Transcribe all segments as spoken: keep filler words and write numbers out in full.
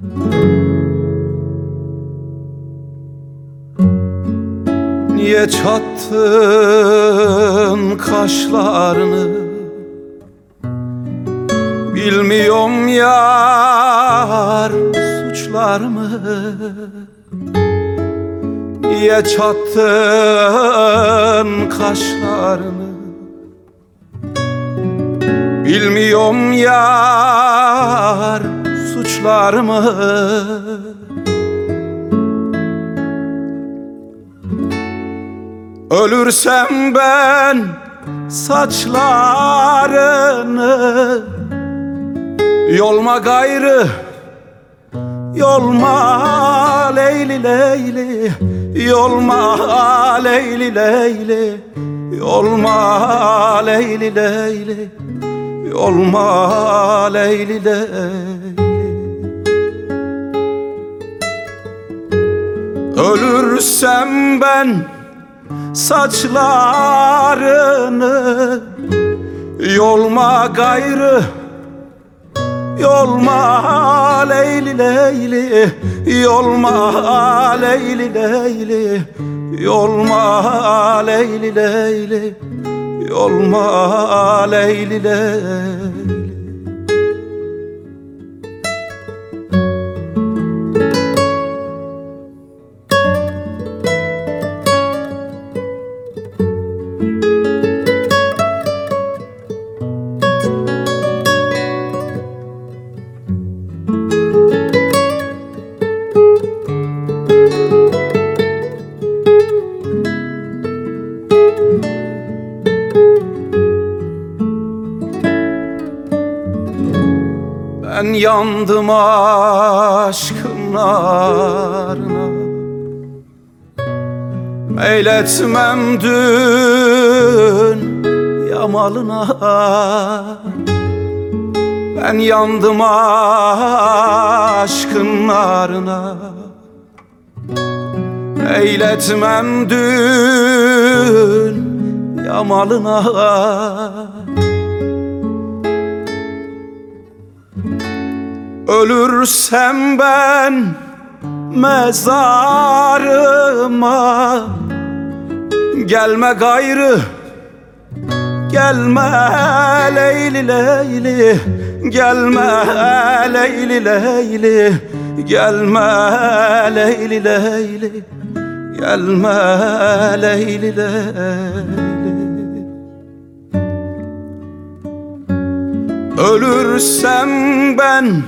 Niye çattın kaşlarını? Bilmiyorum yar suçlar mı? Niye çattın kaşlarını? Bilmiyorum yar suçlar mı? Ölürsem ben saçlarını yolma gayrı, yolma Leyli Leyli, yolma Leyli Leyli, yolma Leyli Leyli, yolma Leyli Leyli. Ölürsem ben saçlarını yolma gayrı, yolma Leyli Leyli, yolma Leyli Leyli, yolma Leyli Leyli, yolma Leyli Leyli. Ben yandım aşkın narına, meyletmem dünya malına. Ben yandım aşkın narına, meyletmem dünya malına. Ölürsem ben mezarıma gelme gayrı, gelme Leyli Leyli, gelme Leyli Leyli, gelme Leyli Leyli, gelme Leyli Leyli. Ölürsem ben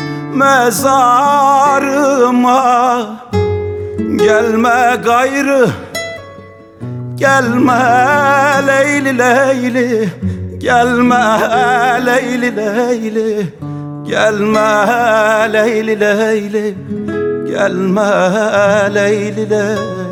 mezarıma gelme gayrı, gelme Leyli Leyli, gelme Leyli Leyli, gelme Leyli Leyli, gelme Leyli Leyli.